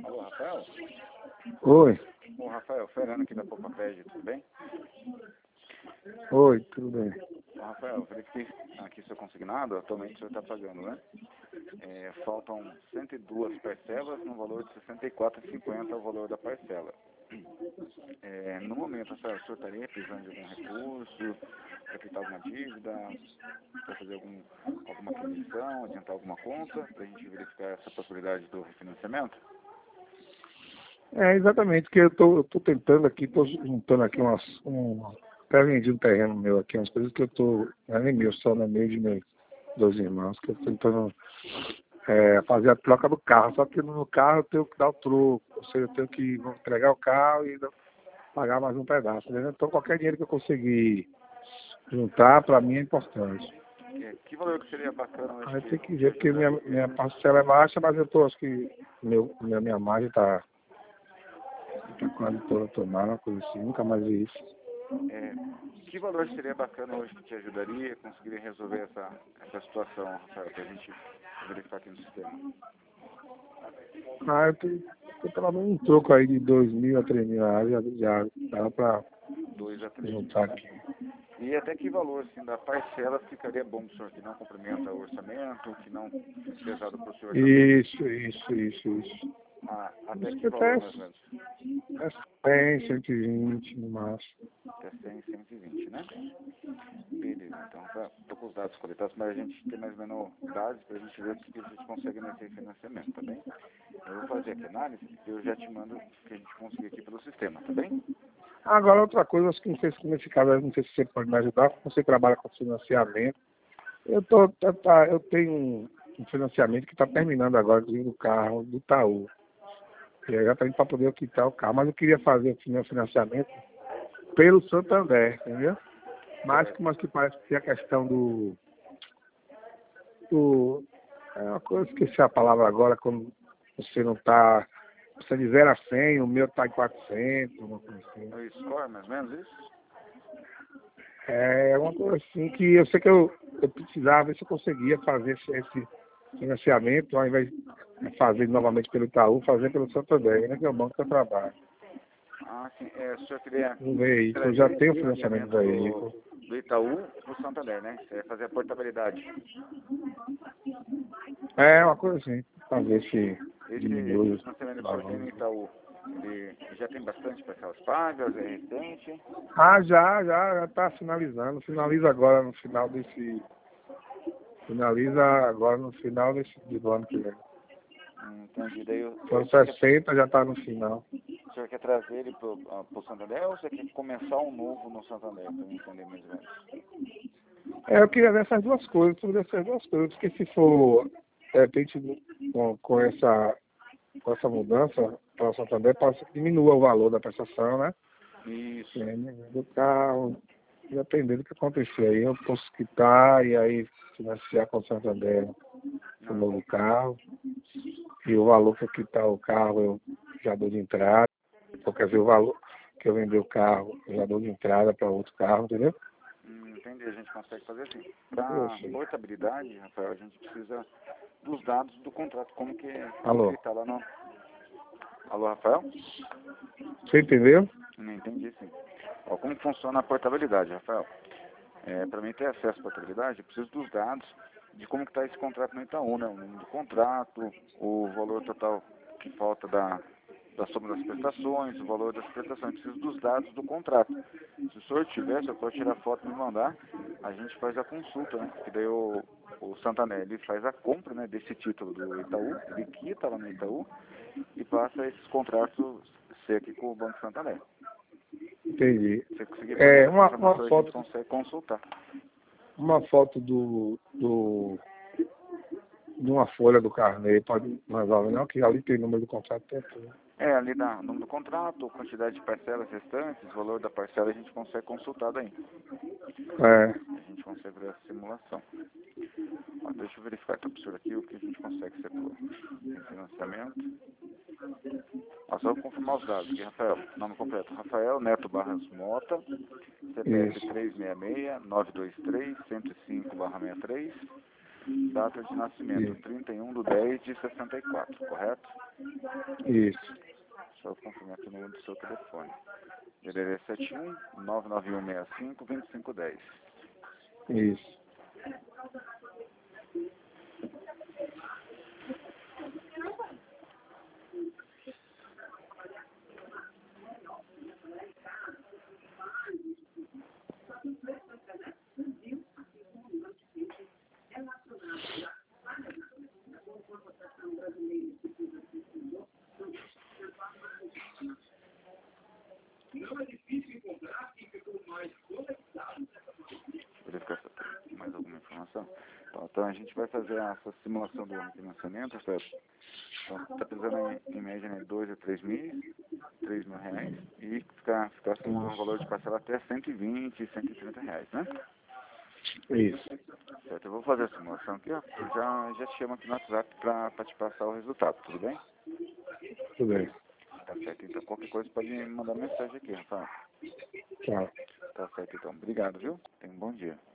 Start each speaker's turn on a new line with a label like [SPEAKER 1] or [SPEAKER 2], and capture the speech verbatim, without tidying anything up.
[SPEAKER 1] Alô, Rafael?
[SPEAKER 2] Oi.
[SPEAKER 1] Ô, Rafael, Fernando aqui da Poupa Crédito, tudo bem?
[SPEAKER 2] Oi, tudo bem.
[SPEAKER 1] Ô, Rafael, verifiquei aqui seu consignado, atualmente o senhor está pagando, né? É, faltam cento e duas parcelas no valor de sessenta e quatro reais e cinquenta centavos o valor da parcela. É, no momento, Rafael, o senhor estaria precisando de algum recurso, para quitar alguma dívida, para fazer algum, alguma aquisição, adiantar alguma conta, para a gente verificar essa possibilidade do refinanciamento?
[SPEAKER 2] É exatamente que eu tô, eu tô tentando aqui, tô juntando aqui umas. Um, até vendi um terreno meu aqui, umas coisas que eu tô. Não é nem meu, só na meio de meus dois irmãos, que eu tô tentando é, fazer a troca do carro. Só que no carro eu tenho que dar o troco, ou seja, eu tenho que vou entregar o carro e pagar mais um pedaço. Entendeu? Então qualquer dinheiro que eu conseguir juntar, para mim é importante.
[SPEAKER 1] É, que valor que seria bacana hoje?
[SPEAKER 2] Aí
[SPEAKER 1] Que,
[SPEAKER 2] tem que
[SPEAKER 1] que
[SPEAKER 2] ver, porque minha,
[SPEAKER 1] ajudaria?
[SPEAKER 2] minha parcela é baixa, mas eu tô, acho que meu, minha, minha margem tá. Tá quase toda tomada, uma coisa assim, nunca mais vi isso.
[SPEAKER 1] É, que valor seria bacana hoje que te ajudaria, conseguiria resolver essa, essa situação, Rafael, para a gente verificar aqui no sistema?
[SPEAKER 2] Ah, eu tenho, eu pelo menos um troco aí de dois mil a três mil reais, já, já dá pra
[SPEAKER 1] dois a três mil,
[SPEAKER 2] juntar
[SPEAKER 1] né?
[SPEAKER 2] aqui.
[SPEAKER 1] E até que valor, assim, da parcela ficaria bom para o senhor, que não complementa o orçamento, que não fique pesado para o senhor também?
[SPEAKER 2] Isso, isso, isso, isso.
[SPEAKER 1] Ah, até
[SPEAKER 2] Acho
[SPEAKER 1] que
[SPEAKER 2] que até
[SPEAKER 1] valor, mais ou menos?
[SPEAKER 2] é cem, cento e vinte no máximo.
[SPEAKER 1] Até cem, cento e vinte, né? Beleza, então, tá, tô com os dados coletados, mas a gente tem mais ou menos dados para a gente ver o que a gente consegue nesse financiamento, tá bem? Eu vou fazer aqui a análise e eu já te mando o que a gente conseguir aqui pelo sistema, tá bem?
[SPEAKER 2] Agora outra coisa, acho que não sei se nesse caso, eu não sei se você pode me ajudar, porque você trabalha com financiamento. Eu, tô, tá, tá, eu tenho um, um financiamento que está terminando agora, inclusive do carro, do Itaú. E aí já tá indo para poder eu quitar o carro, mas eu queria fazer o meu financiamento pelo Santander, entendeu? Mas
[SPEAKER 1] Certo.
[SPEAKER 2] como que parece que a questão do, do é uma coisa, esqueci a palavra agora, quando você não está, você de zero a cem, o meu está em quatrocentos, uma coisa assim.
[SPEAKER 1] O score, mais ou menos isso?
[SPEAKER 2] É uma coisa assim que eu sei que eu, eu precisava ver se eu conseguia fazer esse, esse financiamento, ao invés de fazer novamente pelo Itaú, fazer pelo Santander, né, que é o banco que eu trabalho.
[SPEAKER 1] Ah, sim. É, o senhor queria
[SPEAKER 2] Não vê isso, eu já
[SPEAKER 1] trazer
[SPEAKER 2] tenho
[SPEAKER 1] esse
[SPEAKER 2] financiamento do
[SPEAKER 1] financiamento
[SPEAKER 2] veículo.
[SPEAKER 1] do, do Itaú para o Santander, né? Você vai fazer a portabilidade.
[SPEAKER 2] É uma coisa assim, para ver se
[SPEAKER 1] Esse, esse
[SPEAKER 2] diminui os
[SPEAKER 1] financiamento que o senhor tem no
[SPEAKER 2] valores.
[SPEAKER 1] Itaú, ele já tem bastante parcelas pagas, é recente?
[SPEAKER 2] Ah, já, já, já está finalizando. Finaliza agora no final desse. Finaliza agora no final desse do ano que vem.
[SPEAKER 1] Hum, entendi. Daí o,
[SPEAKER 2] São
[SPEAKER 1] o, senhor quer,
[SPEAKER 2] sessenta, já está no final.
[SPEAKER 1] o senhor quer trazer ele para o Santander ou você quer começar um novo no Santander, para eu entender mais ou menos?
[SPEAKER 2] É, eu queria ver essas duas coisas, tudo essas duas coisas, porque se for, de repente, com, com essa, com essa mudança para o Santander, pode ser que diminua o valor da prestação, né?
[SPEAKER 1] Isso.
[SPEAKER 2] É, do carro, dependendo do que acontecer. Aí eu posso quitar e aí financiar com o Santander o
[SPEAKER 1] Não,
[SPEAKER 2] novo carro. E o valor que eu quitar o carro eu já dou de entrada. Então, quer dizer, o valor que eu vender o carro, eu já dou de entrada para outro carro, entendeu?
[SPEAKER 1] hum, entendi. A gente consegue fazer assim. Para
[SPEAKER 2] Poxa.
[SPEAKER 1] portabilidade, Rafael, a gente precisa dos dados do contrato, como que, como que
[SPEAKER 2] Alô?
[SPEAKER 1] ele está lá no... Alô, Rafael?
[SPEAKER 2] Você entendeu?
[SPEAKER 1] Não entendi, sim. Ó, como que funciona a portabilidade, Rafael? É, para mim ter acesso à portabilidade, eu preciso dos dados de como que está esse contrato no Itaú, né? O nome do contrato, o valor total que falta da, da soma das prestações, o valor das prestações. Eu preciso dos dados do contrato. Se o senhor tiver, se eu for tirar foto e me mandar, a gente faz a consulta, né? Que daí o, o Santander, ele faz a compra, né, desse título do Itaú, ele quita lá no Itaú e passa esses contratos ser aqui com o Banco Santander.
[SPEAKER 2] Entendi.
[SPEAKER 1] Se você conseguir
[SPEAKER 2] É,
[SPEAKER 1] fornecer essa
[SPEAKER 2] uma, uma
[SPEAKER 1] informação, a gente
[SPEAKER 2] foto,
[SPEAKER 1] consegue consultar.
[SPEAKER 2] uma foto do, do, de uma folha do carnê, pode resolver não, que ali tem número do contrato tem tudo.
[SPEAKER 1] É, ali dá o nome do contrato, quantidade de parcelas restantes, valor da parcela, a gente consegue consultar daí.
[SPEAKER 2] É,
[SPEAKER 1] A gente consegue ver a simulação. Ó, deixa eu verificar para o senhor aqui o que a gente consegue ser por financiamento. Ó, só vou confirmar os dados aqui, Rafael. Nome completo, Rafael Neto Barras Mota, C P F
[SPEAKER 2] isso.
[SPEAKER 1] três seis seis, nove dois três, cento e cinco barra sessenta e três. Data de nascimento,
[SPEAKER 2] Isso.
[SPEAKER 1] trinta e um de dez de sessenta e quatro, correto?
[SPEAKER 2] Isso.
[SPEAKER 1] Só confirmar aqui o número do seu telefone. D D D sete um nove nove um seis cinco dois cinco um zero.
[SPEAKER 2] Isso.
[SPEAKER 1] Verificar se tem mais alguma informação. Então, então a gente vai fazer essa simulação do financiamento, Rafael. Então, está precisando em, em média de dois a três mil, três mil reais e ficar, ficar simulando um valor de parcela até cento e vinte, cento e trinta reais, né?
[SPEAKER 2] Isso.
[SPEAKER 1] Certo, eu vou fazer a simulação aqui, ó. Eu já, já te chamo aqui no WhatsApp para te passar o resultado, tudo bem?
[SPEAKER 2] Tudo bem.
[SPEAKER 1] Tá certo, então qualquer coisa pode me mandar mensagem aqui, Rafael.
[SPEAKER 2] Tchau.
[SPEAKER 1] Tá certo, então. Obrigado, viu? Tenha um bom dia.